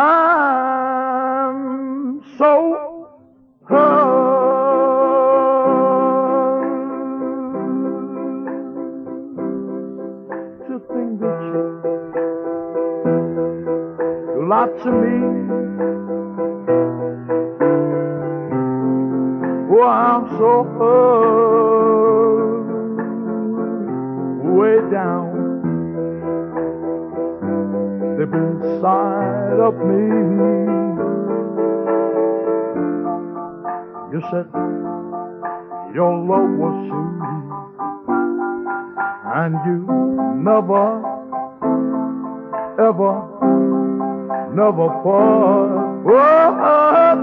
I'm so hurt to think that you lied to me. Oh, I'm so hurt way down deep inside of me. You said your love was sweet and you never, ever, never part. Oh,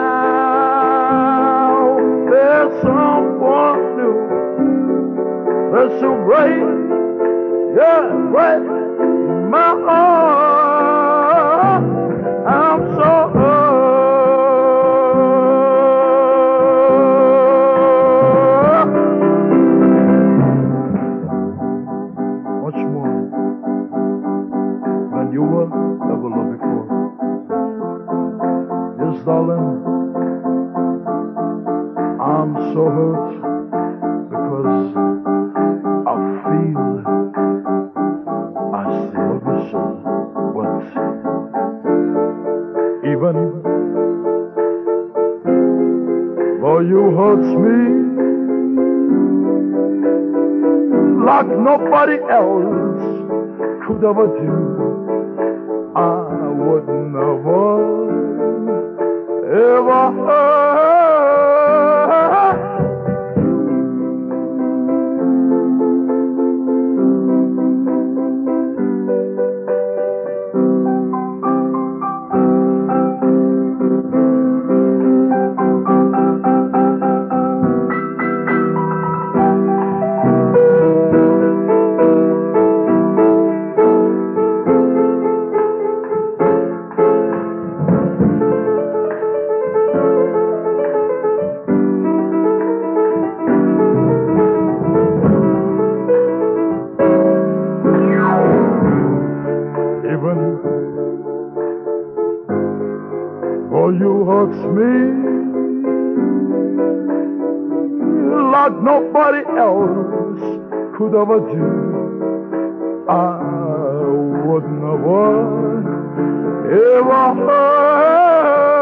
now there's someone new. There's a break, yeah, break my heart. I'm so much more than you were ever loved before. Yes, darling, I'm so hurt because I feel I still love you so. But even though you hurt me like nobody else could ever do, I would never, ever hurt. Even though you hurt me like nobody else could ever do, I would never, ever hurt.